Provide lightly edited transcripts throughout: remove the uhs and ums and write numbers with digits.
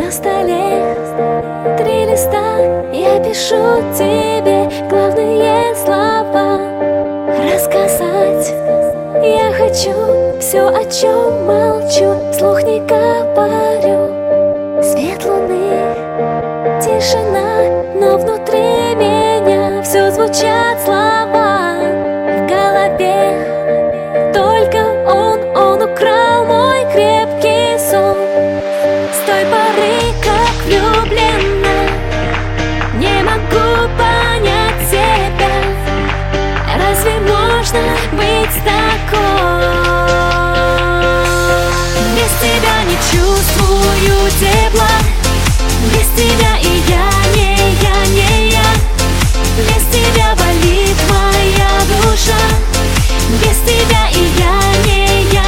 На столе 3 листа, я пишу тебе главные слова. Рассказать я хочу все, о чем молчу, вслух не говорю. Свет луны, тишина, но внутри меня все звучат слова. В голове только он украл мой крепкий сон. С той поры, как влюблена, не могу понять себя. Разве можно быть такой? Без тебя не чувствую тепла, без тебя и я не я. Без тебя болит моя душа, без тебя и я не я.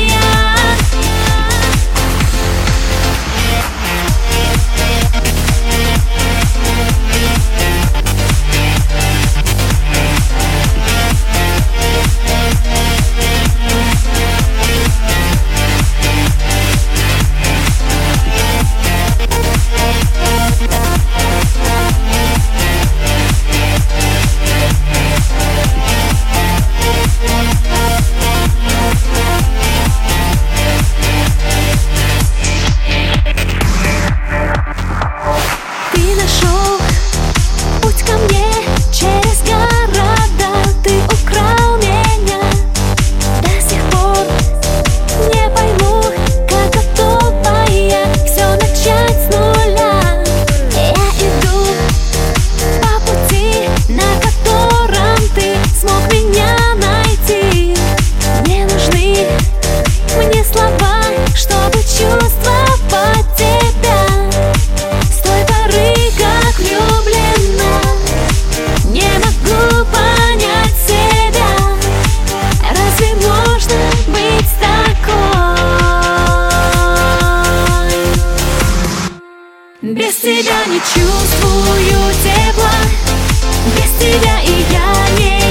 Без тебя не чувствую тепла, без тебя и я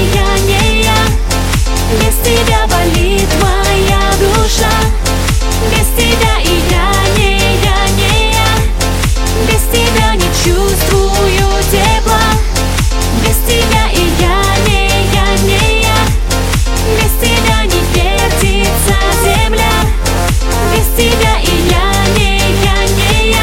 не я. Без тебя болит моя душа, без тебя и я не я. Без тебя не чувствую тепла, без тебя и я не я. Без тебя не вертится земля, без тебя и я не я.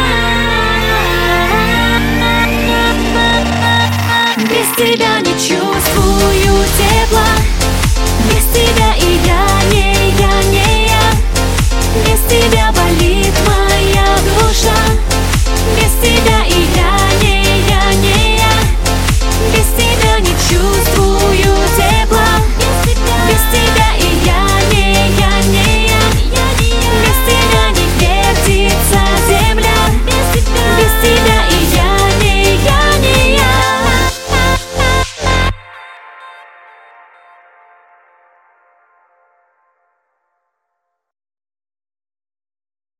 Без тебя не чувствую.